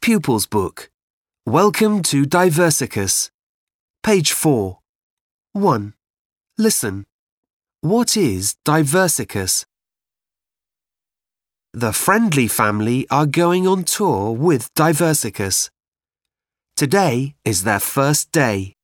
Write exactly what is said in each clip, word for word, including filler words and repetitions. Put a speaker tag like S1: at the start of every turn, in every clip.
S1: Pupils Book. Welcome to Diversicus. Page four. one. Listen. What is Diversicus? The Friendly family are going on tour with Diversicus. Today is their first day.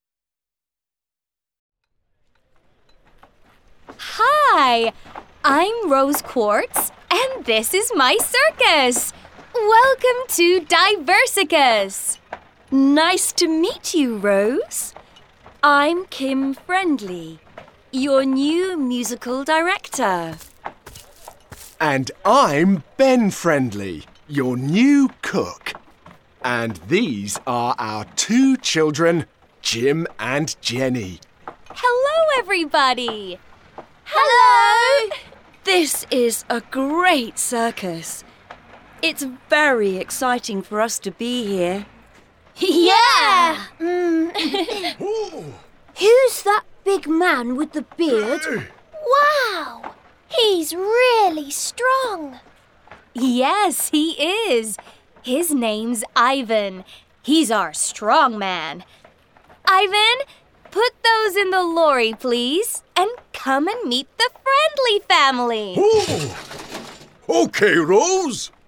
S2: Hi, I'm Rose Quartz, and this is my circus. Welcome to Diversicus.
S3: Nice to meet you, Rose. I'm Kim Friendly, your new musical director.
S4: And I'm Ben Friendly, your new cook. And these are our two children, Jim and Jenny.
S2: Hello, everybody.
S3: Hello! This is a great circus. It's very exciting for us to be here.
S5: Yeah! Mm. Who's that big man with the beard? Wow! He's really strong.
S2: Yes, he is. His name's Ivan. He's our strong man. Ivan, put those in the lorry, please, and come and meet the Friendly family.
S6: Oh. OK, Rose.